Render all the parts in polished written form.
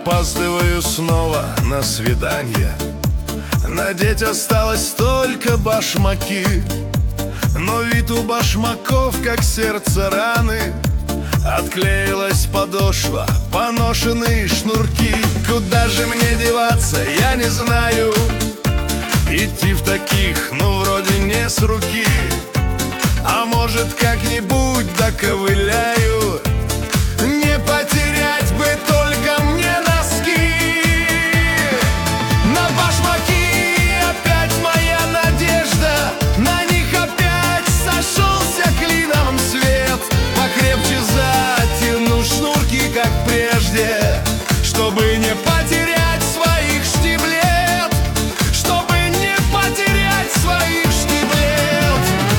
опаздываю снова на свидание. Надеть осталось только башмаки, но вид у башмаков, как сердце раны. Отклеилась подошва, поношенные шнурки. Куда же мне деваться, я не знаю. Идти в таких, ну вроде не с руки. А может как-нибудь доковыляю. Не потерять бы только мне носки. На башмаки опять моя надежда, на них опять сошелся клином свет. Покрепче затяну шнурки, как прежде, чтобы не потерять своих штиблет, чтобы не потерять своих штиблет.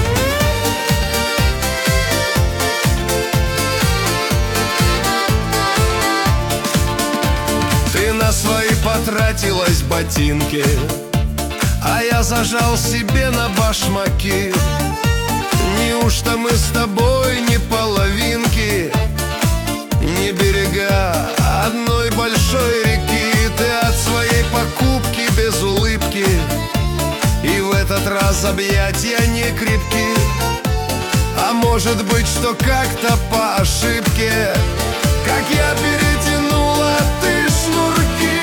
Ты на свои потратилась ботинки, а я зажал себе на башмаки. Неужто мы с тобой не половинки, не берега одной большой реки? Ты от своей покупки без улыбки, и в этот раз объятия не крепки. А может быть, что как-то по ошибке, как я перетянула ты шнурки.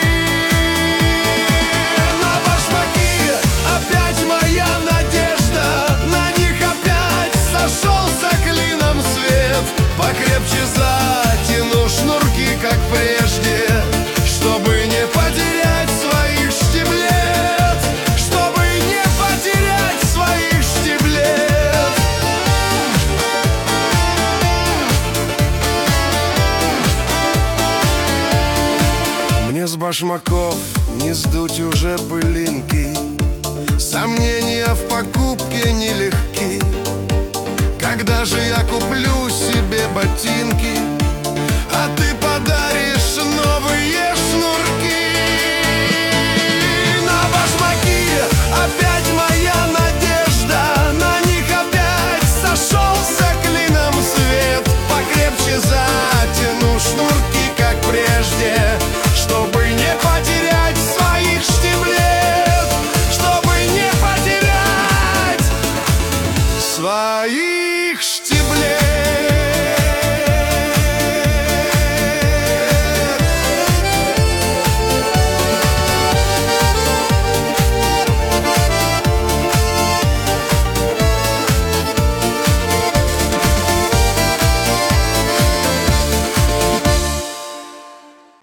На башмаки опять моя надежда, на них опять сошелся клином свет. Покрепче затяну шнурки, как прежде, чтобы не потерять своих штиблет, чтобы не потерять своих штиблет. Мне с башмаков не сдуть уже пылинки, сомнения в покупке нелегки. Когда же я куплю себе ботинки, а ты